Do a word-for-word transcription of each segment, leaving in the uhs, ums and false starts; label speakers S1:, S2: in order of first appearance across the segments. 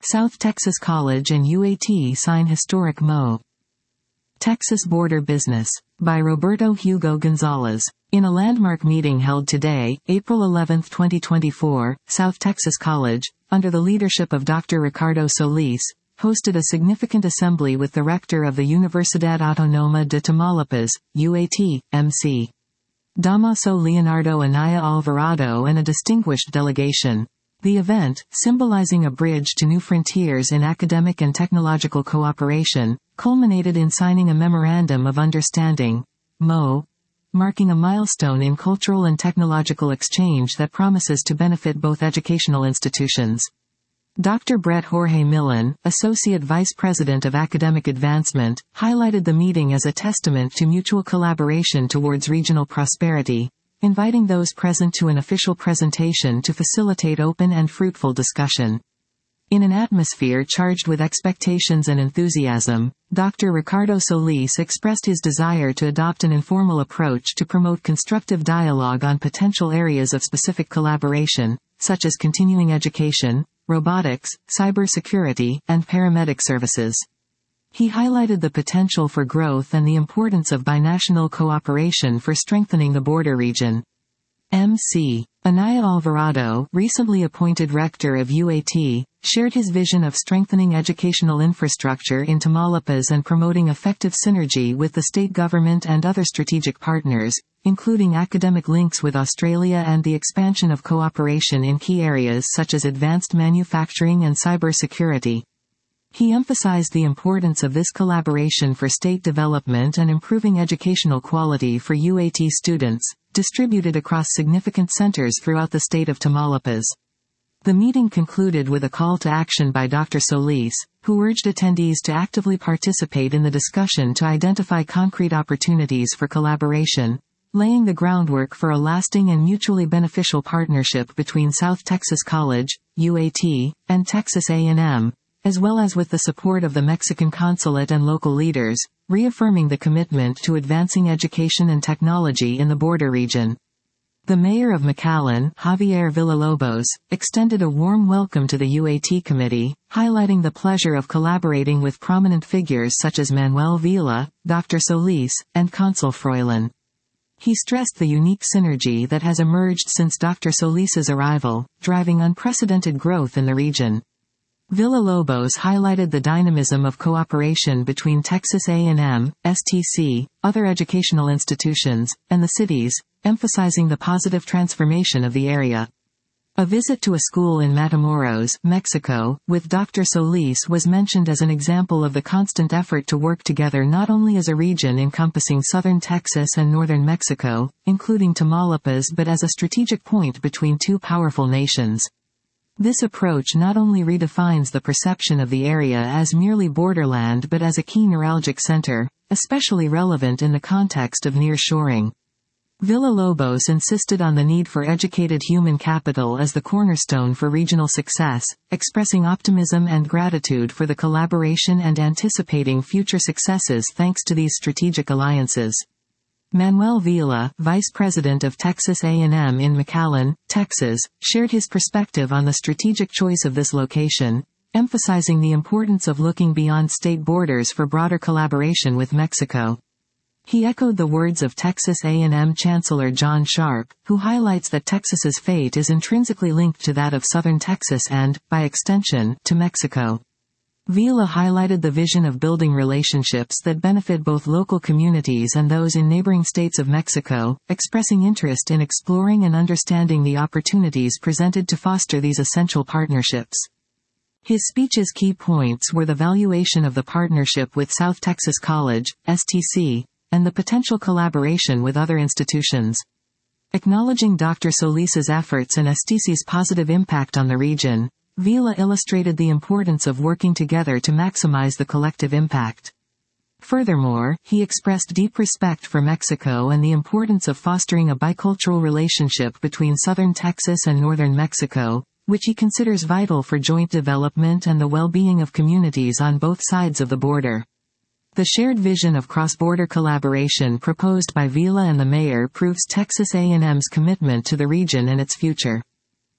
S1: South Texas College and U A T sign historic M O. Texas Border Business. By Roberto Hugo Gonzalez. In a landmark meeting held today, April eleventh twenty twenty-four, South Texas College, under the leadership of Doctor Ricardo Solis, hosted a significant assembly with the rector of the Universidad Autónoma de Tamaulipas, U A T, M C Damaso Leonardo Anaya Alvarado, and a distinguished delegation. The event, symbolizing a bridge to new frontiers in academic and technological cooperation, culminated in signing a Memorandum of Understanding, M O, marking a milestone in cultural and technological exchange that promises to benefit both educational institutions. Doctor Brett Jorge Millen, Associate Vice President of Academic Advancement, highlighted the meeting as a testament to mutual collaboration towards regional prosperity, inviting those present to an official presentation to facilitate open and fruitful discussion. In an atmosphere charged with expectations and enthusiasm, Doctor Ricardo Solis expressed his desire to adopt an informal approach to promote constructive dialogue on potential areas of specific collaboration, such as continuing education, robotics, cybersecurity, and paramedic services. He highlighted the potential for growth and the importance of binational cooperation for strengthening the border region. M C Anaya Alvarado, recently appointed rector of U A T, shared his vision of strengthening educational infrastructure in Tamaulipas and promoting effective synergy with the state government and other strategic partners, including academic links with Australia and the expansion of cooperation in key areas such as advanced manufacturing and cybersecurity. He emphasized the importance of this collaboration for state development and improving educational quality for U A T students, distributed across significant centers throughout the state of Tamaulipas. The meeting concluded with a call to action by Doctor Solis, who urged attendees to actively participate in the discussion to identify concrete opportunities for collaboration, laying the groundwork for a lasting and mutually beneficial partnership between South Texas College, U A T, and Texas A and M, as well as with the support of the Mexican consulate and local leaders, reaffirming the commitment to advancing education and technology in the border region. The mayor of McAllen, Javier Villalobos, extended a warm welcome to the U A T committee, highlighting the pleasure of collaborating with prominent figures such as Manuel Vila, Doctor Solis, and Consul Froilan. He stressed the unique synergy that has emerged since Doctor Solis's arrival, driving unprecedented growth in the region. Villalobos highlighted the dynamism of cooperation between Texas A and M, S T C, other educational institutions, and the cities, emphasizing the positive transformation of the area. A visit to a school in Matamoros, Mexico, with Doctor Solis was mentioned as an example of the constant effort to work together not only as a region encompassing southern Texas and northern Mexico, including Tamaulipas, but as a strategic point between two powerful nations. This approach not only redefines the perception of the area as merely borderland but as a key neuralgic center, especially relevant in the context of nearshoring. Villalobos insisted on the need for educated human capital as the cornerstone for regional success, expressing optimism and gratitude for the collaboration and anticipating future successes thanks to these strategic alliances. Manuel Vila, Vice President of Texas A and M in McAllen, Texas, shared his perspective on the strategic choice of this location, emphasizing the importance of looking beyond state borders for broader collaboration with Mexico. He echoed the words of Texas A and M Chancellor John Sharp, who highlights that Texas's fate is intrinsically linked to that of southern Texas and, by extension, to Mexico. Vila highlighted the vision of building relationships that benefit both local communities and those in neighboring states of Mexico, expressing interest in exploring and understanding the opportunities presented to foster these essential partnerships. His speech's key points were the valuation of the partnership with South Texas College, S T C, and the potential collaboration with other institutions. Acknowledging Doctor Solis's efforts and S T C's positive impact on the region, Vila illustrated the importance of working together to maximize the collective impact. Furthermore, he expressed deep respect for Mexico and the importance of fostering a bicultural relationship between southern Texas and northern Mexico, which he considers vital for joint development and the well-being of communities on both sides of the border. The shared vision of cross-border collaboration proposed by Vila and the mayor proves Texas A and M's commitment to the region and its future.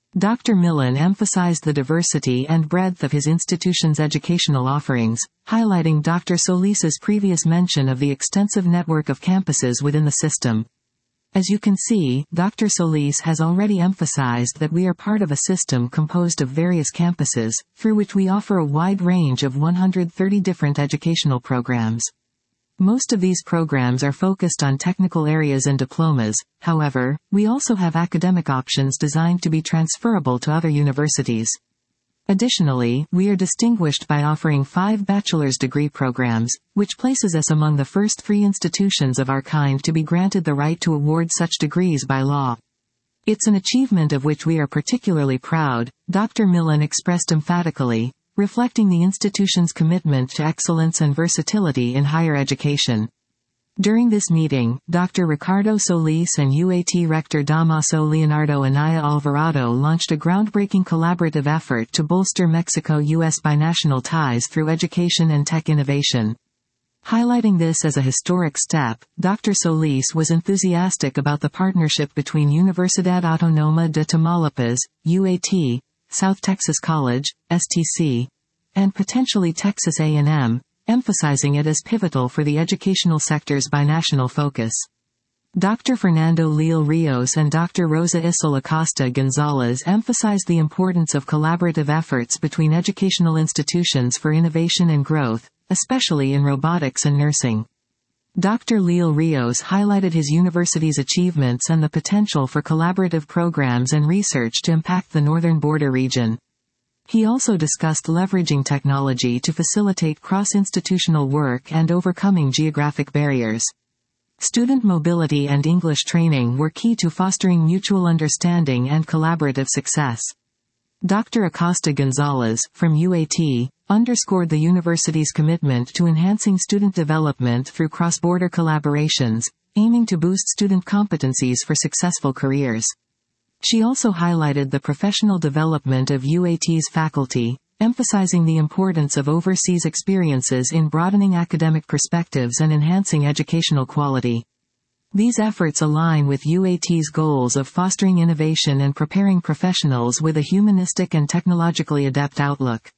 S1: Doctor Millen emphasized the diversity and breadth of his institution's educational offerings, highlighting Doctor Solis's previous mention of the extensive network of campuses within the system. As you can see, Doctor Solis has already emphasized that we are part of a system composed of various campuses, through which we offer a wide range of one hundred thirty different educational programs. Most of these programs are focused on technical areas and diplomas. However, we also have academic options designed to be transferable to other universities. Additionally, we are distinguished by offering five bachelor's degree programs, which places us among the first three institutions of our kind to be granted the right to award such degrees by law. It's an achievement of which we are particularly proud, Doctor Millen expressed emphatically, reflecting the institution's commitment to excellence and versatility in higher education. During this meeting, Doctor Ricardo Solis and U A T Rector Damaso Leonardo Anaya Alvarado launched a groundbreaking collaborative effort to bolster Mexico-U S binational ties through education and tech innovation. Highlighting this as a historic step, Doctor Solis was enthusiastic about the partnership between Universidad Autónoma de Tamaulipas, U A T, South Texas College, S T C, and potentially Texas A and M, emphasizing it as pivotal for the educational sector's binational focus. Doctor Fernando Leal Rios and Doctor Rosa Isel Acosta Gonzalez emphasized the importance of collaborative efforts between educational institutions for innovation and growth, especially in robotics and nursing. Doctor Leal Rios highlighted his university's achievements and the potential for collaborative programs and research to impact the northern border region. He also discussed leveraging technology to facilitate cross-institutional work and overcoming geographic barriers. Student mobility and English training were key to fostering mutual understanding and collaborative success. Doctor Acosta Gonzalez, from U A T, underscored the university's commitment to enhancing student development through cross-border collaborations, aiming to boost student competencies for successful careers. She also highlighted the professional development of U A T's faculty, emphasizing the importance of overseas experiences in broadening academic perspectives and enhancing educational quality. These efforts align with U A T's goals of fostering innovation and preparing professionals with a humanistic and technologically adept outlook.